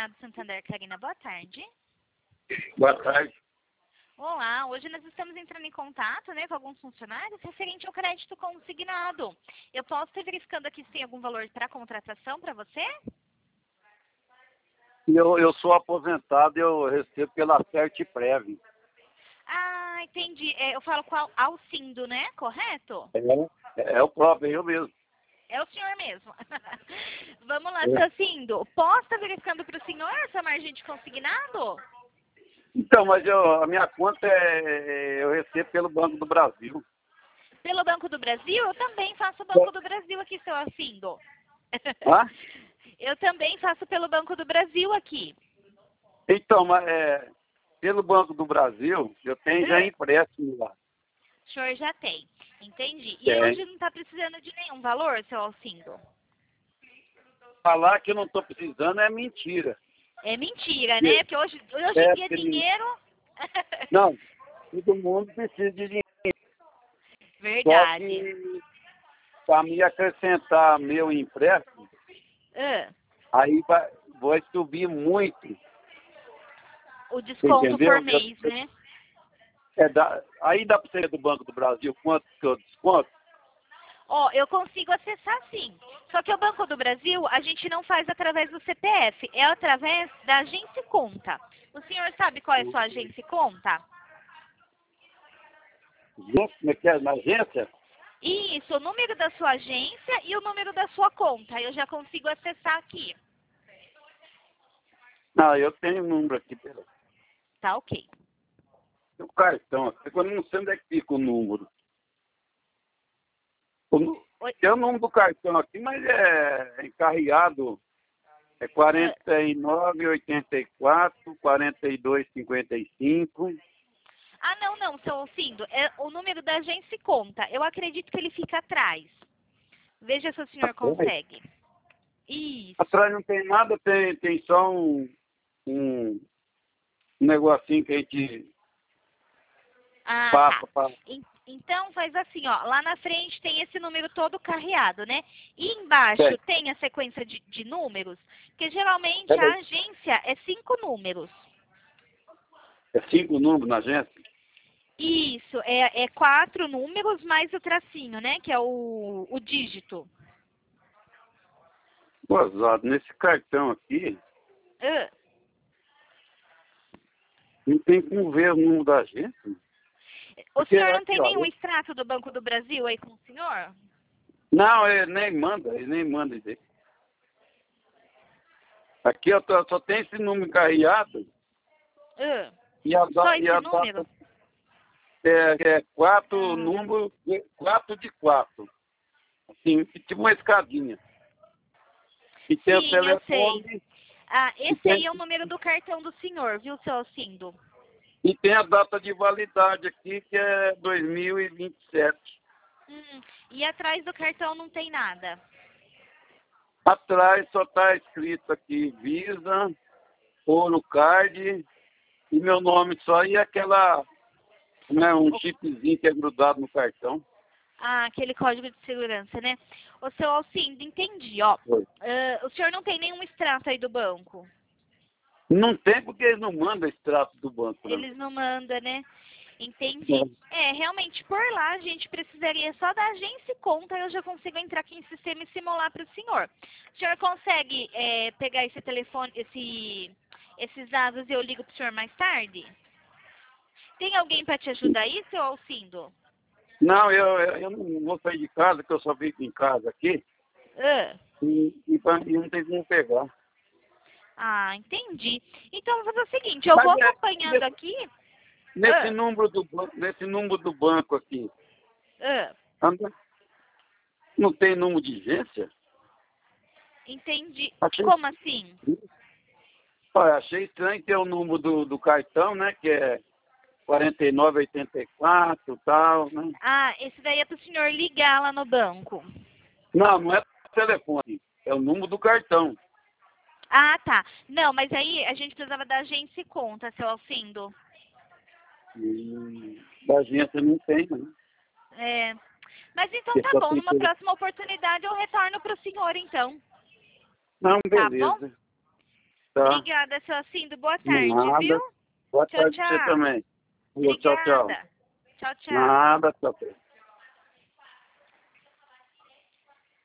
Banco Santander, Karina, boa tarde. Boa tarde. Olá, hoje nós estamos entrando em contato, né, com alguns funcionários referente ao crédito consignado. Eu posso estar verificando aqui se tem algum valor para contratação para você? Eu sou aposentado e eu recebo pela Certprev. Ah, entendi. Eu falo com Alcindo, né? Correto? É o próprio, eu mesmo. É o senhor mesmo. Vamos lá, seu Alcindo. Posso estar verificando para o senhor essa margem de consignado? Então, mas a minha conta eu recebo pelo Banco do Brasil. Pelo Banco do Brasil? Eu também faço o Banco do Brasil aqui, seu Alcindo. Hã? Eu também faço pelo Banco do Brasil aqui. Então, mas pelo Banco do Brasil, eu tenho já empréstimo lá. O senhor já tem. Entendi. E hoje não está precisando de nenhum valor, seu Alcindo? Falar que eu não estou precisando é mentira. É mentira, né? Porque hoje em dia dinheiro... Não, todo mundo precisa de dinheiro. Verdade. Só que para me acrescentar meu empréstimo, aí vai subir muito. O desconto Entendeu? por mês, né? Aí dá para ser do Banco do Brasil quanto que eu desconto? Ó, eu consigo acessar sim. Só que o Banco do Brasil, a gente não faz através do CPF, é através da agência e conta. O senhor sabe qual é a sua agência e conta? Como é que é? Na agência? Isso, o número da sua agência e o número da sua conta. Eu já consigo acessar aqui. Não, eu tenho um número aqui. Tá ok. O cartão, eu não sei onde é que fica o número. Tem o número do cartão aqui, mas é encarreado. É 4984 4255. Ah, não, seu Alcindo. É o número da agência e conta. Eu acredito que ele fica atrás. Veja se o senhor consegue. Isso. Atrás não tem nada, tem só um negocinho que a gente passa Tá. Então faz assim, ó. Lá na frente tem esse número todo carreado, né? E embaixo tem a sequência de números, que geralmente a agência é 5 números. É 5 números na agência? Isso, é 4 números mais o tracinho, né? Que é o dígito. Gozado, nesse cartão aqui, não tem como ver o número da agência. O senhor não tem nenhum extrato do Banco do Brasil aí com o senhor? Não, ele nem manda dizer. Aqui eu só tem esse número carreado. E a número? É 4 números, 4 de 4. Assim, tipo uma escadinha. E tem o telefone. Eu sei. Esse aí é o número do cartão do senhor, viu, seu Alcindo? E tem a data de validade aqui, que é 2027. E atrás do cartão não tem nada? Atrás só está escrito aqui Visa, Ouro Card e meu nome só. E aquela, né, um chipzinho que é grudado no cartão. Aquele código de segurança, né? O seu Alcindo, entendi, ó. O senhor não tem nenhum extrato aí do banco? Não tem, porque eles não mandam extrato do banco. Eles não mandam, né? Entendi. Realmente, por lá a gente precisaria só da agência e conta, eu já consigo entrar aqui em sistema e simular para o senhor. O senhor consegue pegar esse telefone, esses dados e eu ligo para o senhor mais tarde? Tem alguém para te ajudar aí, seu Alcindo? Não, eu não vou sair de casa, que eu só fico em casa aqui. E não tem como pegar. Entendi. Então, vou fazer o seguinte, eu vou acompanhando aqui. Nesse número do banco aqui, não tem número de agência? Entendi. Como assim? Olha, achei estranho ter o número do cartão, né, que é 4984 e tal, né? Esse daí é para o senhor ligar lá no banco. Não é o telefone, é o número do cartão. Tá. Não, mas aí a gente precisava da agência e conta, seu Alcindo. Da agência não tem, né? Mas então tá bom, numa próxima oportunidade eu retorno para o senhor, então. Não, beleza. Tá bom? Tá? Obrigada, seu Alcindo. Boa tarde, Nada. viu? Boa Tchau, tarde pra você tchau. também. Tchau, tchau. Obrigada. Tchau, tchau. Nada, tchau.